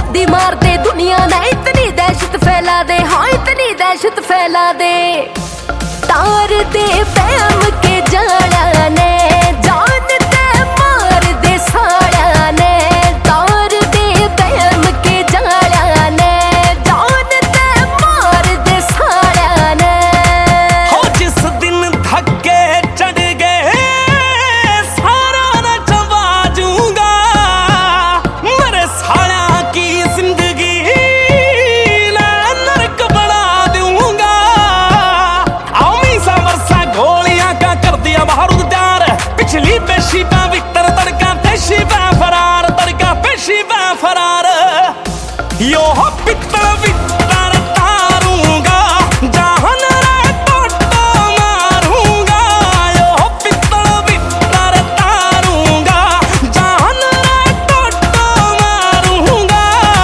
मुद्दी मार दे दुनिया ने, इतनी दहशत फैला दे, हाँ इतनी दहशत फैला दे। तार दे बैम के जाड़ा ने, जान ते मार दे साड़ा ने। तार दे बैम के जाड़ा ने, जान ते मार दे साड़ा ने। हो जिस दिन धक्के चढ़ गए सारा न चबा जूंगा, मेरे साड़ा की जिंदगी नरक बना दूंगा। आमी सा वर्षा गोलियां का कर दिया बारूद तैयार, पिछली पेशी पा विक्टर तड़का पेशी पा फरार, तड़का पेशी पा फरार। यो हो पित्तल विक्टर तारूंगा, जान रे टोटो मारूंगा। यो हो पित्तल विक्टर तारूंगा, जान रे टोटो मारूंगा।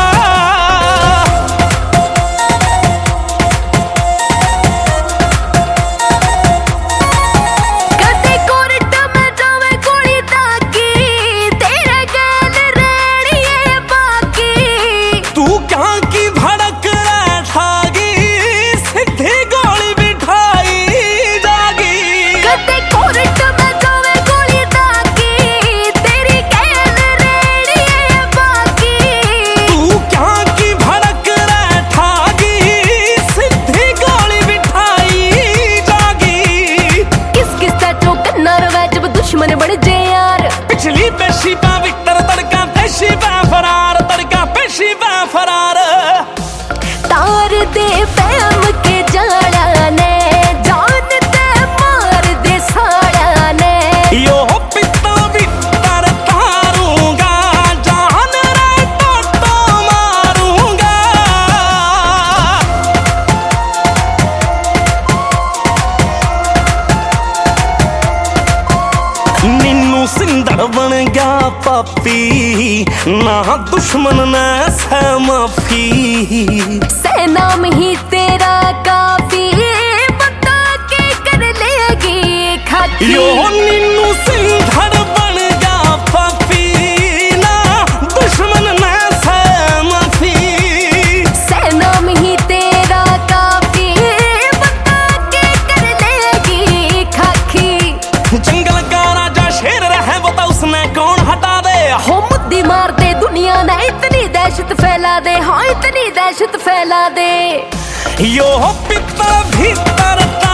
कदे कोर्ट में जावे गोली ताकी, तेरे गैल रेड़िए बाकी। तू क्या की भड़क रहा ठागी, सीधी गोली बिठाई जागी। कदे कोर्ट में जावे गोली ताकी, तेरी गैल रेड़िए बाकी। तू क्या की भड़क रहा ठागी, सीधी गोली बिठाई जागी। किस किस दा चौकन्ना रवै जब दुश्मन बन जे यार। पिछली पेशी पा विक्टर तड़का पेशी पा फरार, तड़का पेशी पा फरार। तार दे बैम के जाड़ा ने, जान ते मार दे साड़ा ने। यो हो पित्तल विक्टर तारूंगा, जान रे टोटो मारूंगा। नीनू सिंदड़ बन गया पापी, ना दुश्मन ने सह माफी। सेना में ही तेरा काफी, बता के कर लेगी खाकी। यो नीनू सिंदड़ बन गया पापी, ना दुश्मन ने सह माफी। सेना में ही तेरा काफी, बता के कर लेगी खाकी। जंगल का राजा शेर रहे वो तो उसने कौन हटा दे। हो मुद्दी मार दे दुनिया ने, इतनी दहशत फैला दे, हाँ इतनी दहशत फैला दे। यो हो पित्तल भीतर